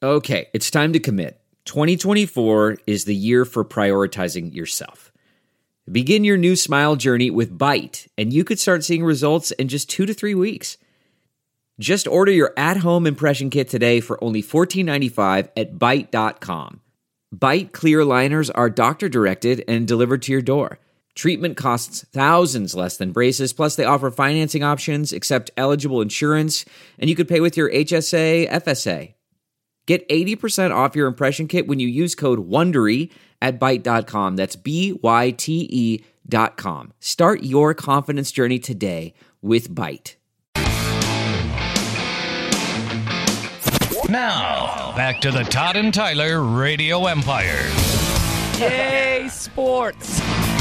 Okay, it's time to commit. 2024 is the year for prioritizing yourself. Begin your new smile journey with Byte, and you could start seeing results in just 2 to 3 weeks. Just order your at-home impression kit today for only $14.95 at Byte.com. Byte clear liners are doctor-directed and delivered to your door. Treatment costs thousands less than braces, plus they offer financing options, accept eligible insurance, and you could pay with your HSA, FSA. Get 80% off your impression kit when you use code WONDERY at Byte.com. That's BYTE.com. Start your confidence journey today with Byte. Now, back to the Todd and Tyler Radio Empire. Yay, sports!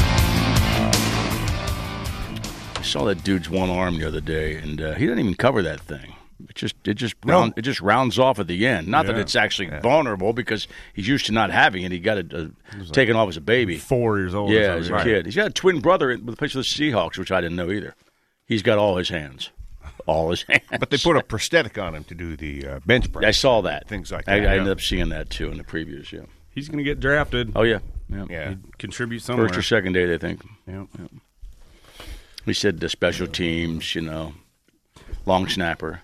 I saw that dude's one arm the other day, and he didn't even cover that thing. It just rounds off at the end. Not that it's actually vulnerable, because he's used to not having it. He got it taken off as a baby. 4 years old. Yeah, as a kid. He's got a twin brother with a picture of the Seahawks, which I didn't know either. He's got all his hands. All his hands. But they put a prosthetic on him to do the bench press. I saw that. Things like that. I ended up seeing that, too, in the previews, yeah. He's going to get drafted. Oh, yeah. He'd contribute somewhere. First or second day, they think. Yeah. He said the special teams, long snapper.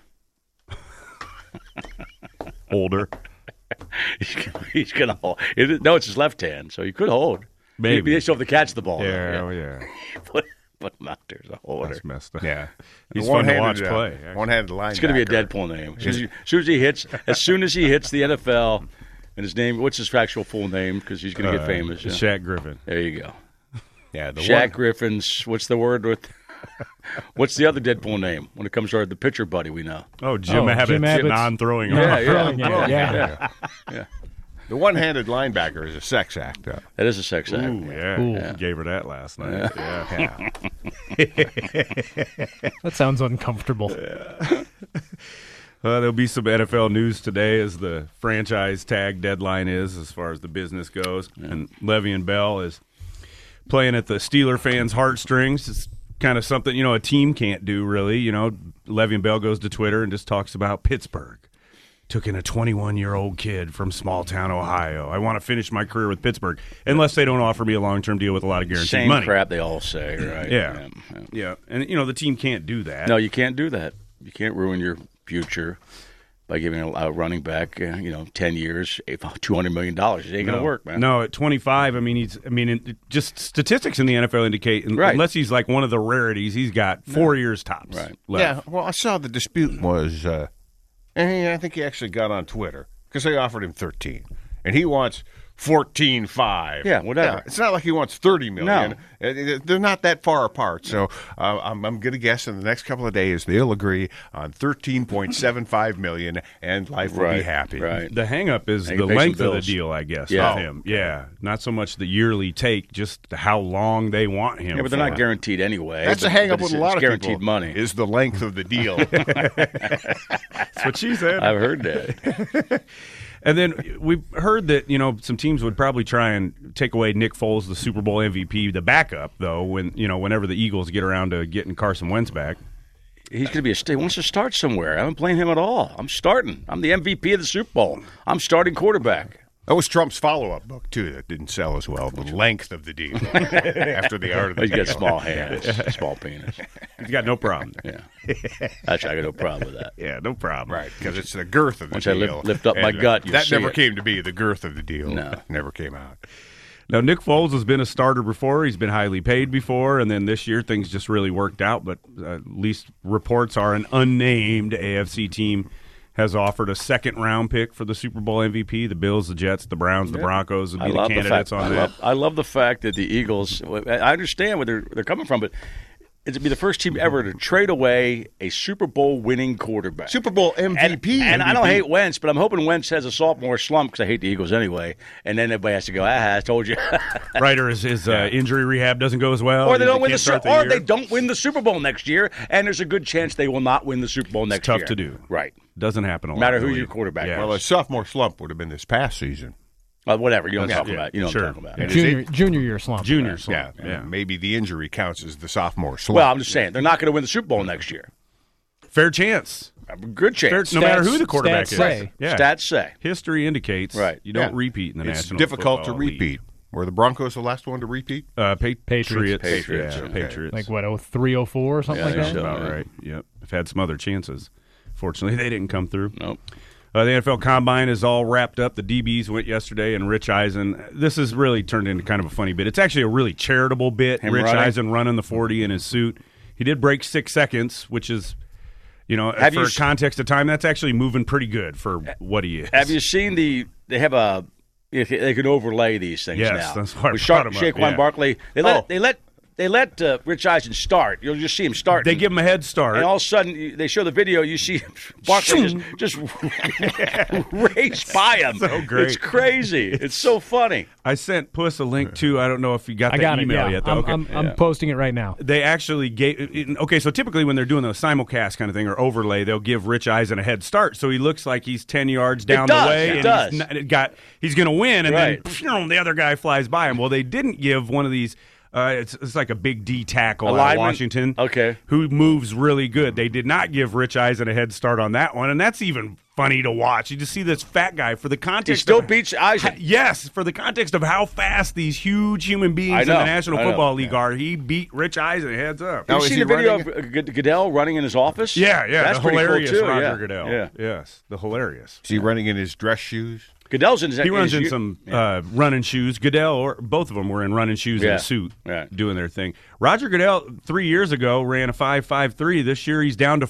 Older. He's going to hold. No, it's his left hand, so he could hold. Maybe. They still have to catch the ball. Yeah. Put him out there as a holder. That's messed up. Yeah. He's fun to watch play. One-handed linebacker. It's going to be a Deadpool name. As soon as he hits the NFL, and his name, what's his actual full name? Because he's going to get famous. Yeah. Shaq Griffin. There you go. Yeah, Shaq Griffin's, what's the word with... What's the other Deadpool name when it comes to the pitcher buddy we know? Oh, Jim Abbott's non-throwing. Yeah. The one-handed linebacker is a sex act. That is a sex act. Ooh, yeah. Gave her that last night. Yeah. That sounds uncomfortable. There'll be some NFL news today as the franchise tag deadline is, as far as the business goes. Yeah. And Le'Veon Bell is playing at the Steeler fans' heartstrings. It's kind of something, a team can't do, really. Le'Veon Bell goes to Twitter and just talks about Pittsburgh. Took in a 21-year-old kid from small-town Ohio. I want to finish my career with Pittsburgh, unless they don't offer me a long-term deal with a lot of guaranteed money. Same crap they all say, right? Yeah. And, the team can't do that. No, you can't do that. You can't ruin your future by giving a running back, 10 years, $200 million. It ain't going to work, man. No, at 25, just statistics in the NFL indicate, unless he's like one of the rarities, he's got 4 years tops. Right. Left. Yeah, well, I saw the dispute was, and I think he actually got on Twitter, because they offered him 13, and he wants 14.5. Yeah, whatever. Yeah, it's not like he wants 30 million. No. They're not that far apart. So I'm going to guess in the next couple of days they'll agree on 13.75 million, and life will be happy. Right. The hang-up is the length of the deal, I guess, with him. Yeah, not so much the yearly take, just how long they want him. Yeah, but they're not guaranteed anyway. That's a hang-up with a lot of guaranteed people. Money is the length of the deal. That's what she said. I've heard that. And then we've heard that, some teams would probably try and take away Nick Foles, the Super Bowl MVP, the backup, though, whenever the Eagles get around to getting Carson Wentz back. He's going to be he wants to start somewhere. I don't blame him at all. I'm starting. I'm the MVP of the Super Bowl. I'm starting quarterback. That was Trump's follow-up book, too, that didn't sell as well. The length of the deal after the art of the deal. He's got small hands, small penis. He's got no problem. Yeah. Actually, I got no problem with that. Yeah, no problem. Right, because it's the girth of the Once deal. Once I lift up my gut, you that see never it. came to be the girth of the deal. No. Never came out. Now, Nick Foles has been a starter before. He's been highly paid before, and then this year things just really worked out. But at least reports are an unnamed AFC team has offered a second-round pick for the Super Bowl MVP. The Bills, the Jets, the Browns, the Broncos would be the candidates on that. I love the fact that the Eagles – I understand where they're coming from, but it'd be the first team ever to trade away a Super Bowl winning quarterback. Super Bowl MVP. And I don't hate Wentz, but I'm hoping Wentz has a sophomore slump because I hate the Eagles anyway. And then everybody has to go, I told you. Right, or his injury rehab doesn't go as well. Or they don't win they don't win the Super Bowl next year, and there's a good chance they will not win the Super Bowl next year. It's tough to do. Right. Doesn't happen a lot. No matter who your quarterback is. Well, a sophomore slump would have been this past season. Whatever. You don't talk about. You don't talk about. Junior year slump. Junior slump. Yeah. Maybe the injury counts as the sophomore slump. Well, I'm just saying they're not going to win the Super Bowl next year. Fair chance. A good chance. No matter who the quarterback stats is. say. Yeah. Stats say. History indicates you don't repeat in the it's National difficult to Football repeat. League. Were the Broncos the last one to repeat? Patriots. Patriots, Yeah, okay. Patriots. Like, what, 0304 or something Yeah, like I that? think so. About right. Yep. I've had some other chances. Fortunately, they didn't come through. Nope. The NFL Combine is all wrapped up. The DBs went yesterday, and Rich Eisen. This has really turned into kind of a funny bit. It's actually a really charitable bit. Him Rich running? Eisen running the 40 in his suit. He did break 6 seconds, which is, Have for you context of time, that's actually moving pretty good for what he is. Have you seen they have a, they can overlay these things Yes, now. that's why I With brought him up, Saquon yeah. Barkley, they let Rich Eisen start. You'll just see him start. They give him a head start. And all of a sudden, they show the video. You see Barkley just race by him. So great. It's crazy. It's so funny. I sent Puss a link to, I don't know if you got I the got it, email yeah. yet. Though. I'm posting it right now. They actually gave so typically when they're doing the simulcast kind of thing or overlay, they'll give Rich Eisen a head start, so he looks like he's 10 yards down the way, and he's going to win, and then the other guy flies by him. Well, they didn't give one of these. It's like a big D tackle out of Washington, who moves really good. They did not give Rich Eisen a head start on that one, and that's even funny to watch. You just see this fat guy for the context. He still beats Eisen. Yes, for the context of how fast these huge human beings in the National Football League are. He beat Rich Eisen heads up. Have you seen the video of Goodell running in his office? Yeah, that's the hilarious pretty cool too. Roger Goodell. Yeah. Yes, the hilarious. Is he running in his dress shoes? Goodell's in his. He runs in some running shoes. Goodell, or both of them, were in running shoes and a suit, doing their thing. Roger Goodell 3 years ago ran a 5.53. This year he's down to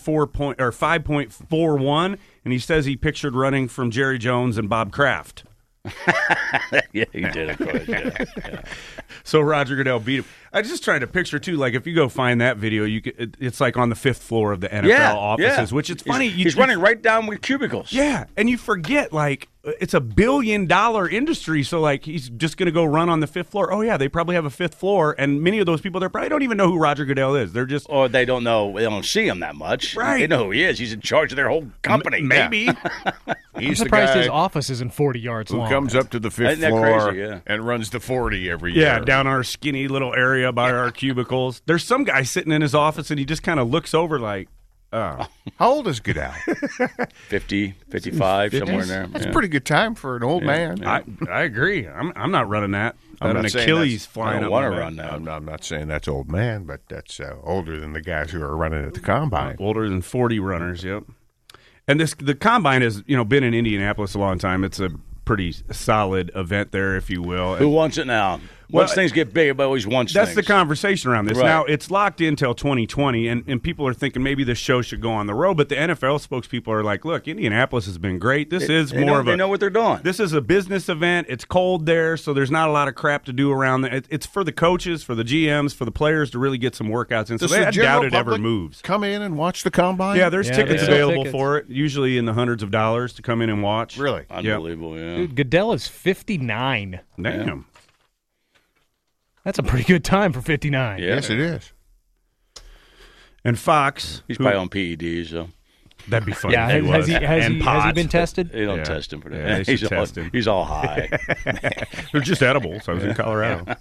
5.41, and he says he pictured running from Jerry Jones and Bob Kraft. Yeah, he did, of course. Yeah. So Roger Goodell beat him. I just trying to picture too, like if you go find that video, it's like on the 5th floor of the NFL offices, which it's funny. He's running right down with cubicles. Yeah, and you forget like it's $1 billion industry, so like he's just going to go run on the 5th floor. Oh yeah, they probably have a 5th floor, and many of those people there probably don't even know who Roger Goodell is. They're just they don't know. They don't see him that much. Right? They know who he is. He's in charge of their whole company. Maybe. He's I'm surprised the guy his office isn't 40 yards who long. comes up to the 5th Isn't that floor crazy? and runs the 40 every year. Yeah, down our skinny little area by our cubicles. There's some guy sitting in his office, and he just kind of looks over like, oh. How old is Goodell? 50, 55, somewhere in there. That's a pretty good time for an old man. I agree. I'm not running that. I'm an not saying Achilles that's- flying I up don't my want to back. run that. I'm not saying that's old man, but that's older than the guys who are running at the combine. Older than 40 runners, yep. And the combine has been in Indianapolis a long time. It's a pretty solid event there, if you will. Who wants it now? Once things get big, everybody always wants That's things. the conversation around this. Right. Now, it's locked in till 2020, and people are thinking maybe this show should go on the road, but the NFL spokespeople are like, look, Indianapolis has been great. This is more of a... They know what they're doing. This is a business event. It's cold there, so there's not a lot of crap to do around there. It's for the coaches, for the GMs, for the players to really get some workouts in. So Does the I general doubt it ever public moves. come in and watch the combine? Yeah, there's tickets there's available tickets. for it, usually in the hundreds of dollars to come in and watch. Really? Unbelievable, yeah. Dude, Goodell is 59. Damn. That's a pretty good time for 59. Yeah. Yes, it is. And Fox, He's probably on PEDs, so that'd be funny. Yeah, if he has was. he And pot. been tested? they don't Yeah. test him for that. Yeah, they should test him. He's all high. They're just edibles. I was in Colorado.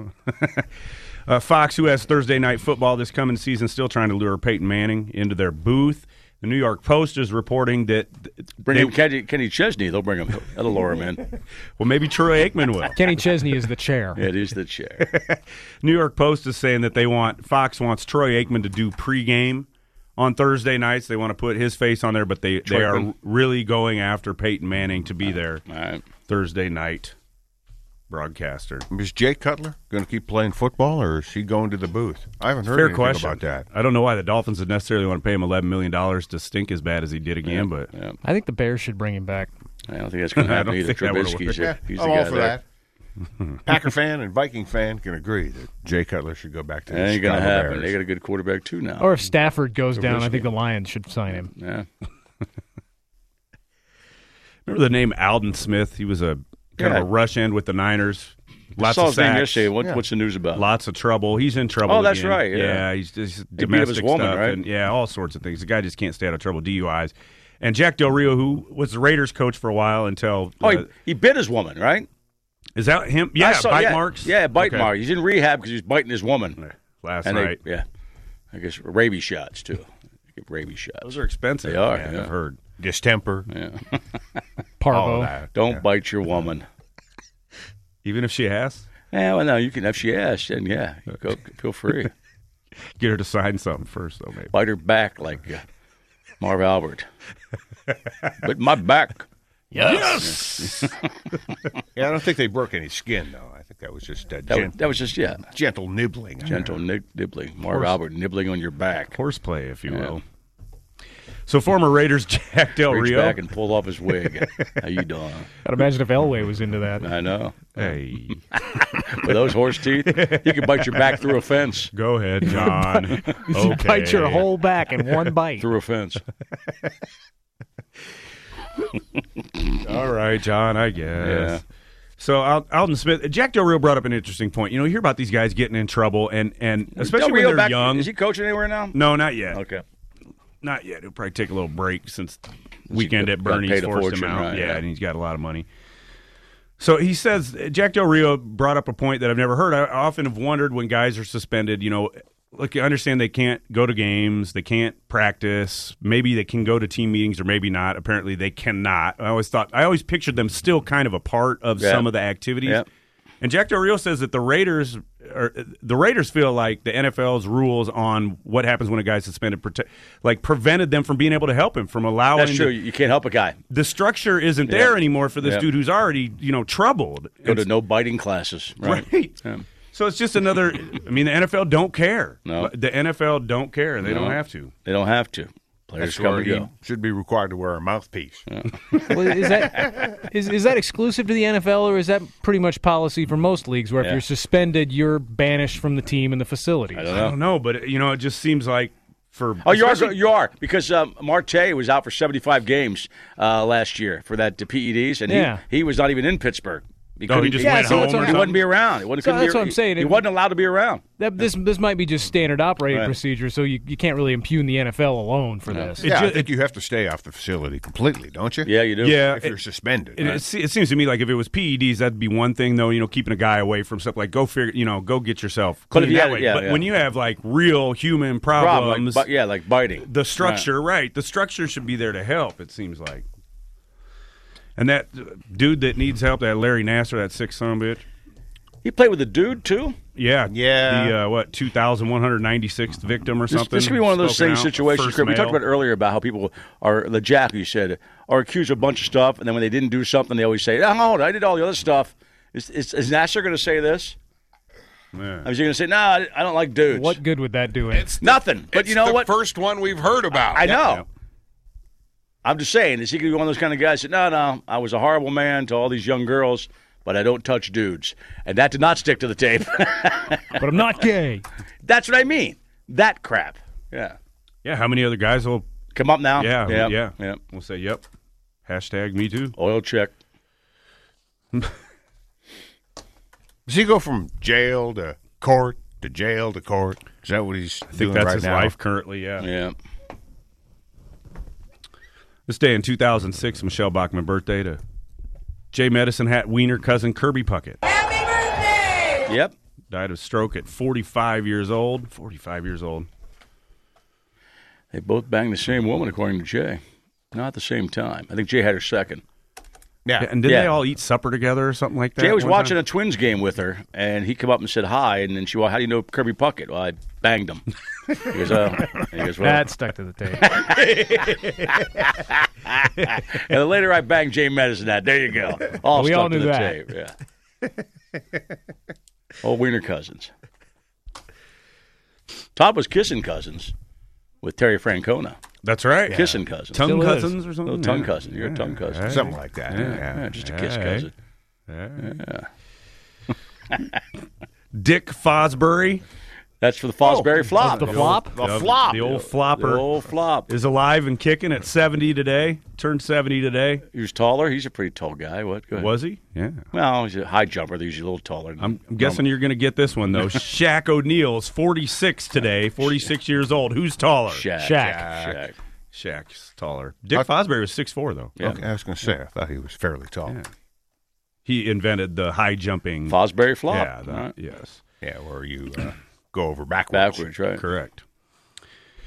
Fox, who has Thursday Night Football this coming season, still trying to lure Peyton Manning into their booth. The New York Post is reporting that Bring him Kenny Chesney. They'll bring him. That'll lure him in. well, maybe Troy Aikman will. Kenny Chesney is the chair. It is the chair. New York Post is saying that Fox wants Troy Aikman to do pregame on Thursday nights. They want to put his face on there, but they are really going after Peyton Manning to be their All right. Thursday night broadcaster. Is Jay Cutler going to keep playing football, or is he going to the booth? I haven't heard Fair anything question about that. I don't know why the Dolphins would necessarily want to pay him $11 million to stink as bad as he did again, but Yeah. I think the Bears should bring him back. I don't think that's going to I happen don't either. think that would've Trubisky's worked. he's I'm the all guy for there. that. Packer fan and Viking fan can agree that Jay Cutler should go back to the That ain't going to Chicago happen. Bears. They got a good quarterback too now. Or if Stafford goes down, I think the Lions should sign him. Yeah. remember the name Alden Smith? He was a kind of a rush end with the Niners. Lots saw of his name sacks. yesterday. What's the news about? Lots of trouble. He's in trouble. Oh, that's again. right, yeah. He's just He beat up his domestic woman, stuff, right? and all sorts of things. The guy just can't stay out of trouble. DUIs. And Jack Del Rio, who was the Raiders coach for a while until He bit his woman, right? is that him? Yeah, bite marks. Yeah, bite Okay. marks. He's in rehab because he was biting his woman. Last And night. I guess rabies shots too. Get rabies shots. Those are expensive. They are. Yeah, Yeah. I've heard. Distemper. Yeah. Parvo. Don't bite your woman. Even if she asks? Yeah, well, no, you can. If she asks, then go, feel free. Get her to sign something first, though, maybe. Bite her back like Marv Albert. But my back. Yes! Yeah, I don't think they broke any skin, though. I think that was just That was just, gentle nibbling. gentle nibbling. Marv Albert nibbling on your back. Horseplay, if you will. So former Raiders Jack Del Reached Rio. back and pulled off his wig. How you doing? I'd imagine if Elway was into that. I know. Hey, With those horse teeth, you can bite your back through a fence. go ahead, John. Okay. Bite your whole back in one bite. Through a fence. All right, John, I guess. Yeah. So Alden Smith, Jack Del Rio brought up an interesting point. You hear about these guys getting in trouble, and especially when they're young. Is he coaching anywhere now? No, not yet. Okay. Not yet. He'll probably take a little break since weekend at got Bernie's paid a forced fortune, him out. right, Yeah, yeah. and he's got a lot of money. So he says, Jack Del Rio brought up a point that I've never heard. I often have wondered when guys are suspended, look, I understand they can't go to games, they can't practice, maybe they can go to team meetings or maybe not. Apparently they cannot. I always pictured them still kind of a part of some of the activities. Yep. And Jack Del Rio says that the Raiders feel like the NFL's rules on what happens when a guy's suspended prevented them from being able to help him, from allowing. That's true. You can't help a guy. The structure isn't there anymore for this Yeah. dude who's already troubled. Go to no biting classes. Right. Yeah. So it's just another. I mean, the NFL don't care. No. The NFL don't care. They don't have to. They don't have to. Players That's come where and he go. should be required to wear a mouthpiece. Well, is that exclusive to the NFL, or is that pretty much policy for most leagues, where if you're suspended, you're banished from the team and the facilities? I I don't know. don't know, but it just seems like for. Oh, you are because Marte was out for 75 games last year for that PEDs, and he was not even in Pittsburgh. He just went home or He wouldn't something? be around. That's what I'm saying. He wasn't allowed to be around. This might be just standard operating procedure, so you can't really impugn the NFL alone for this. I think you have to stay off the facility completely, don't you? Yeah, you do. Yeah, If you're suspended. It seems to me like if it was PEDs, that'd be one thing, though. Keeping a guy away from stuff like go get yourself But clean if you that had- way. yeah, but yeah. when you have like real human problems, like biting. the structure, right? The structure should be there to help. It seems like. And that dude that needs help, that Larry Nassar, that sick son of a bitch. He played with a dude too. Yeah. Yeah. The 2,196th victim or something. This could be one of those Spoken things, out, situations. first Chris, we talked male. about earlier about how people are the Jack, you said, are accused of a bunch of stuff, and then when they didn't do something, they always say, "Oh, I did all the other stuff." Is Nassar going to say this? Yeah. I was going to say, "No, I don't like dudes." What good would that do? Nothing. But It's you know the what? first one we've heard about. I know. Yeah. I'm just saying, is he going to be one of those kind of guys that, no, I was a horrible man to all these young girls, but I don't touch dudes. And that did not stick to the tape. But I'm not gay. That's what I mean. That crap. Yeah. Yeah, how many other guys will Come up now. Yeah. Yeah. We'll say, yep. Hashtag me too. Oil check. Does he go from jail to court to jail to court? Is that what he's I think doing that's right his now? life currently, yeah. Yeah. This day in 2006, Michelle Bachmann birthday to Jay Medicine Hat Wiener cousin Kirby Puckett. Yep. Died of stroke at 45 years old. 45 years old. They both banged the same woman, according to Jay. Not at the same time. I think Jay had her second. Yeah. And didn't Yeah. they all eat supper together or something like that? Jay was one watching time? a Twins game with her, and he come up and said hi, and then she went, "How do you know Kirby Puckett?" "Well, I banged him." He goes, "Oh." And he goes, "Well." That stuck to the tape. And then later I banged Jay Medicine Hat. There you go. All We stuck all to knew the that. tape. Yeah. Old Wiener cousins. Todd was kissing cousins with Terry Francona. That's right. Kissing cousins. Tongue Still is. cousins or something? Little tongue Yeah. cousin. You're a tongue cousin. Hey. Something like that. Yeah, just a kiss Hey. cousin. Dick Fosbury. That's for the Fosbury flop. The flop? The flop. The old The flopper. old flop. Is alive and kicking at 70 today. Turned 70 today. He was taller. He's a pretty tall guy. What? Go ahead. Was he? Yeah. Well, he's a high jumper. They're usually a little taller. I'm guessing you're going to get this one, though. Shaq O'Neal's 46 today, 46 years old. Who's taller? Shaq. Shaq. Shaq's taller. Dick Fosbury was 6'4", though. Yeah. Okay, I was going to say, I thought he was fairly tall. Yeah. He invented the high jumping. Fosbury flop. Yeah, All right. yes. Yeah, where you go over backwards. Backwards, right? Correct.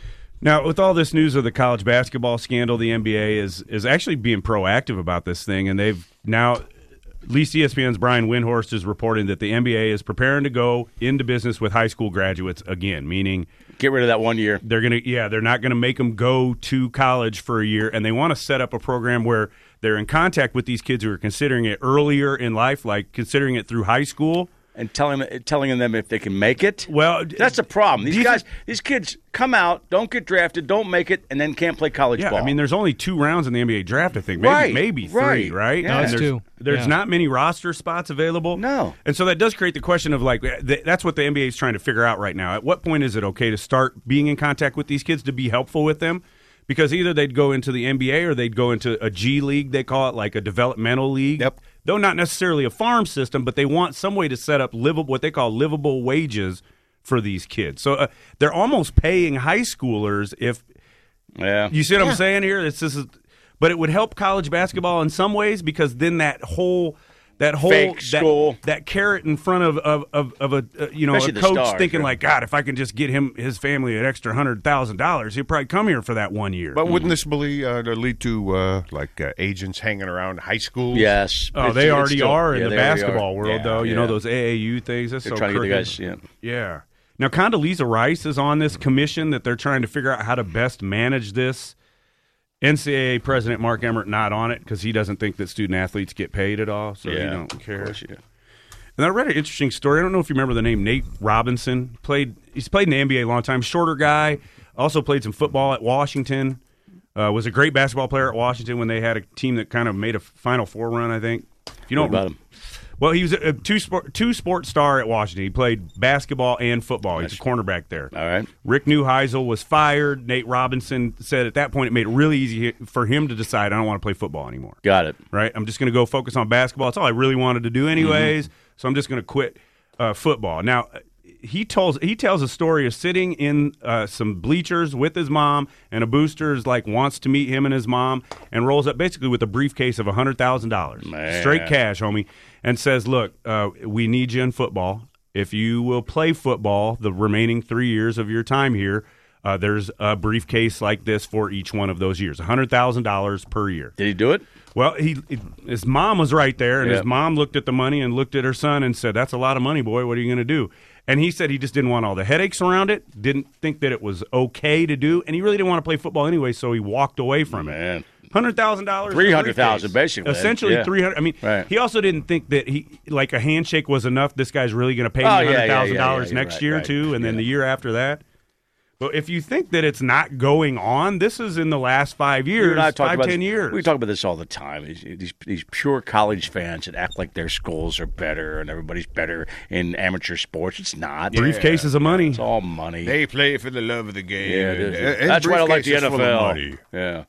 Now, with all this news of the college basketball scandal, the NBA is actually being proactive about this thing, and they've now, at least ESPN's Brian Windhorst is reporting that the NBA is preparing to go into business with high school graduates again, meaning get rid of that 1 year. They're not gonna make them go to college for a year, and they want to set up a program where they're in contact with these kids who are considering it earlier in life, like considering it through high school. And telling them if they can make it. Well, that's the problem. These kids come out, don't get drafted, don't make it, and then can't play college ball. I mean, there's only 2 rounds in the NBA draft, I think. Maybe 3, right? Yeah. And there's not many roster spots available. No. And so that does create the question of, like, that's what the NBA is trying to figure out right now. At what point is it okay to start being in contact with these kids to be helpful with them? Because either they'd go into the NBA or they'd go into a G League, they call it, like a developmental league. Yep. Though not necessarily a farm system, but they want some way to set up what they call livable wages for these kids. So they're almost paying high schoolers if you see what I'm saying here? But it would help college basketball in some ways, because then that whole fake school, that carrot in front of a Especially a coach stars, thinking like, God, if I can just get his family an extra $100,000, he'll probably come here for that 1 year. But wouldn't this lead to agents hanging around high schools? Yes. They already are in the basketball world, though. You Yeah. know, those AAU things. That's They're so trying to get crooked. the guys. Yeah. Now, Condoleezza Rice is on this commission that they're trying to figure out how to best manage this. NCAA President Mark Emmert not on it because he doesn't think that student athletes get paid at all, so he don't care. Of course, And I read an interesting story. I don't know if you remember the name Nate Robinson. He's played in the NBA a long time. Shorter guy. Also played some football at Washington. Was a great basketball player at Washington when they had a team that kind of made a Final Four run, I think. If you don't about him? Well, he was a two-sport star at Washington. He played basketball and football. He's a cornerback there. All right. Rick Neuheisel was fired. Nate Robinson said at that point it made it really easy for him to decide, I don't want to play football anymore. Got it. Right? I'm just going to go focus on basketball. That's all I really wanted to do anyways, so I'm just going to quit football. Now, he tells a story of sitting in some bleachers with his mom, and a booster wants to meet him and his mom, and rolls up basically with a briefcase of $100,000, straight cash, homie, and says, "Look, we need you in football. If you will play football the remaining 3 years of your time here, there's a briefcase like this for each one of those years, $100,000 per year." Did he do it? Well, his mom was right there, and his mom looked at the money and looked at her son and said, "That's a lot of money, boy. What are you going to do?" And he said he just didn't want all the headaches around it, didn't think that it was okay to do, and he really didn't want to play football anyway, so he walked away from it. $100,000, $300,000 basically, essentially $300,000. I mean, he also didn't think that a handshake was enough. This guy's really going to pay me $100,000 next year too, and then the year after that. But if you think that it's not going on, this is in the last 5 years, 10 years. We talk about this all the time. These pure college fans that act like their schools are better and everybody's better in amateur sports. It's not. Briefcases of money. It's all money. They play for the love of the game. Yeah, that's why I like the NFL. Yeah.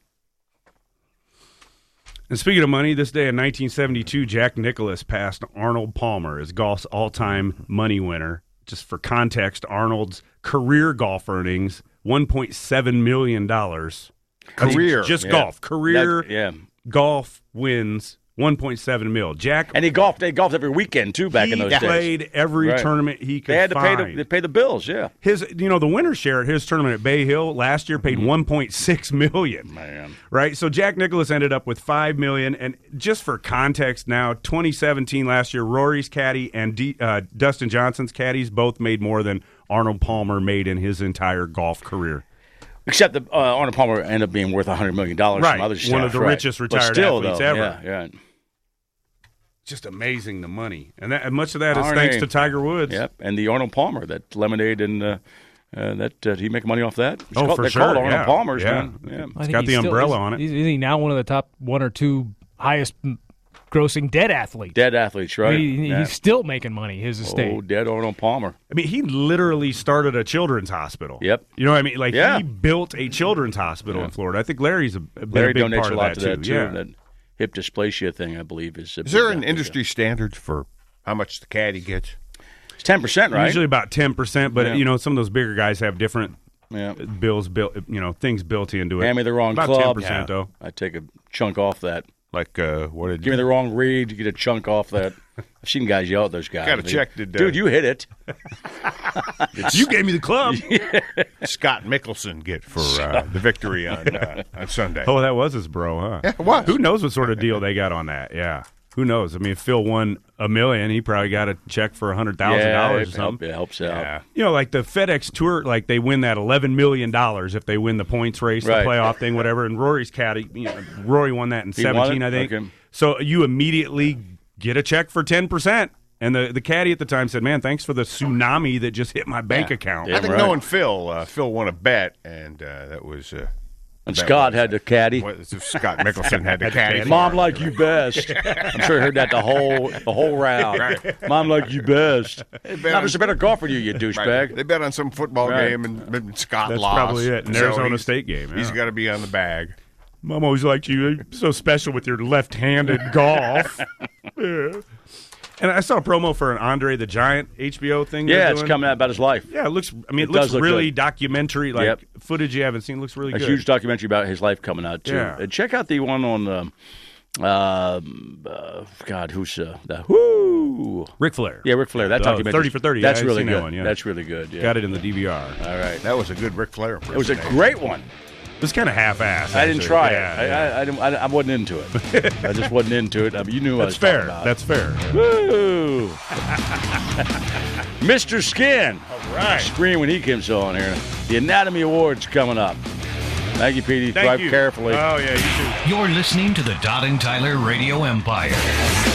And speaking of money, this day in 1972, Jack Nicklaus passed Arnold Palmer as golf's all-time money winner. Just for context, Arnold's career golf earnings, $1.7 million. Career. Just golf. Career golf wins, $1.7 million. Jack, and they golfed every weekend too back in those days. He played every tournament he could. They had to find. pay the bills. Yeah, the winner's share at his tournament at Bay Hill last year paid $1.6 million. Man, right? So Jack Nicklaus ended up with $5 million. And just for context, now 2017 last year, Rory's caddy and Dustin Johnson's caddies both made more than Arnold Palmer made in his entire golf career. Except that Arnold Palmer ended up being worth $100 million from other stuff. One of the richest retired athletes ever. Yeah. Just amazing, the money. And much of that is thanks to Tiger Woods. Yep, and the Arnold Palmer, that lemonade, and did he make money off that? For sure. They're called Arnold Palmer's, yeah. man. Yeah. It's got the umbrella on it. Is he now one of the top 1 or 2 highest grossing dead athletes? Dead athletes, right? He's still making money, his estate. Oh, dead Arnold Palmer. I mean, he literally started a children's hospital. Yep. You know what I mean? He built a children's hospital in Florida. I think Larry's Larry a big donates part a lot of to that, too. Yeah. That hip dysplasia thing, I believe, is there an industry standard for how much the caddy gets? It's 10%, right? Usually about 10%, but some of those bigger guys have different bills built, things built into it. Hand me the wrong about club. 10%, though. I take a chunk off that. Like, what did Give me the wrong read, you get a chunk off that. I've seen guys yell at those guys. Got to check. Dude, you hit it. You gave me the club. Scott Mickelson get for the victory on Sunday? Oh, that was his bro, huh? Yeah, it was. Who knows what sort of deal they got on that? Yeah. Who knows? I mean, if Phil won $1 million, he probably got a check for $100,000 or something. It helps out. Yeah. You know, like the FedEx Tour, like they win that $11 million if they win the points race, Right. the playoff thing, whatever. And Rory's caddy, Rory won that in He won 17, it? I think. Okay. So you immediately get a check for 10%. And the caddy at the time said, "Man, thanks for the tsunami that just hit my bank account." Yeah. I think right. knowing Phil, Phil won a bet, and that was. And Scott had the caddy. Scott Mickelson had the caddy. Mom like you best. I'm sure he heard that the whole round. Right. Mom like you best. Not just a better golfer than you douchebag. Right. They bet on some football Right. game, and Scott That's lost. probably it. An So Arizona he's- State game. Yeah. He's got to be on the bag. Mom always liked you. You're so special with your left-handed golf. Yeah. And I saw a promo for an Andre the Giant HBO thing. Yeah, they're it's doing. coming out about his life. Yeah, it looks. I mean, It it looks does look really good. documentary, like Yep. footage you haven't seen. Looks really A good. huge documentary about his life coming out too. Yeah. And check out the one on God, who's the Whoo? Ric Flair. Yeah, Ric Flair. That documentary. 30 for 30. That's Yeah, I've really seen good. that one, yeah. That's really good. Yeah. Got it in the DVR. All right. That was a good Ric Flair. It was a great one. It was kind of half-assed. I didn't actually. try Yeah, it. yeah. I wasn't into it. I just wasn't into it. I mean, you knew what I That's was talking fair. about. That's fair. Woo! Mr. Skin. All right. Scream when he comes on here. The Anatomy Awards coming up. Thank you, Petey. Thank Drive you. carefully. Oh, yeah, you too. You're listening to the Todd and Tyler Radio Empire.